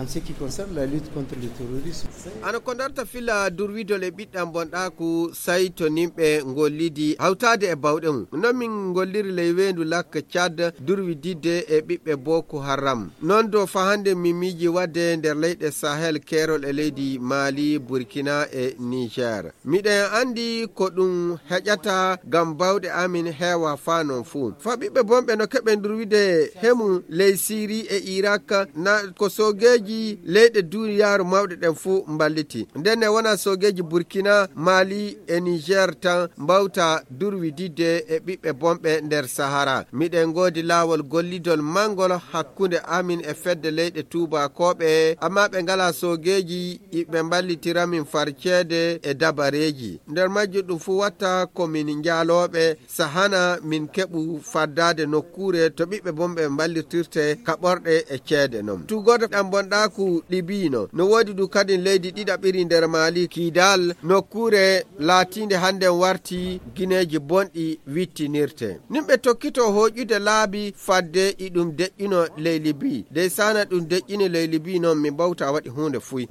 En ce qui concerne la lutte contre le terrorisme, ana kondarta fila durwido le ɓiɗɗam bonɗaku sai to nimɓe gollidi hawtade e bawɗe mum non min golliri ley wendu lakka Tchad durwididde e ɓiɓɓe Boko Haram non do fa hande min miiji wadde nder leyɗe Sahel kerol e leydi Mali, Burkina e Niger. Miɗen andi ko ɗum heƴata gam bawɗe amin heewa fa non fuu fa ɓiɓɓe bonɓe no keɓe durwide hemu ley Syrie e Iraq na ko sogeji leyɗe duniyaru mawɗe ɗen fuu mballiti ndenne wona sogeji Burkina, Mali e Niger tan mbawta durwididde e ɓiɓɓe bonɓe nder Sahara. Miɗen godi lawol gollidol mangol hakkunde amin e fedde leyɗe tubakoɓe amma ɓe ngala sogeji ɓe mballitiramin farcede e dabareji nder majju ɗum fu watta komin jaloɓe sahana min keɓu faddade nokkure to ɓiɓɓe bonɓe mballirtirte kaɓorɗe e ceede non tugoto ɗam bonɗaku Libino no wodi ɗum kadi leydi ɗiɗaɓiri nder Mali Kidal nokkure latinde hande warti gineji bonɗi wittinirte nimɓe tokkito hoƴude laabi fadde iɗum deƴƴino ley Libi dey sana ɗum deƴƴini ley Libi noon mi bawta waɗi hunde fuy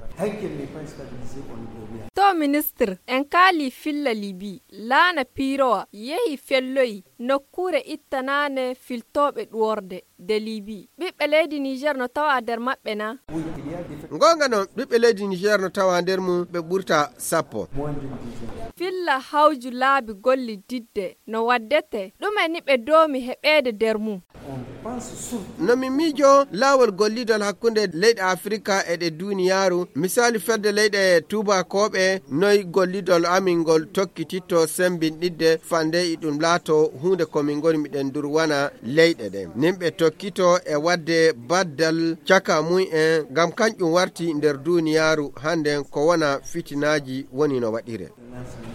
to ministre en kaali filla Libi laana piirowa yehi felloyi nokkure ittanane filtoɓe ɗuworde de Libi ɓiɓɓe leydi Niger no tawa nder maɓɓe na gonga noon ɓiɓɓe leydi Niger no tawa nder mum ɓe ɓurta 10 filla hawju laabi golli didde no waddete ɗume ni ɓe doomi heɓede nder mum no mi miijo laawol gollidol hakkunde leyɗe Afrika e ɗe duniyaru misali fedde leyɗe tubakoɓe noy gollidol amin ngol tokkititto sembinɗidde fande e ɗum laato hunde komin goni miɗen durwana leyɗe ɗen nimɓe tokkito e wadde baddal caka mu'en ngam kanƴum warti nder duniyaru hande ko wona fitinaji woni no waɗire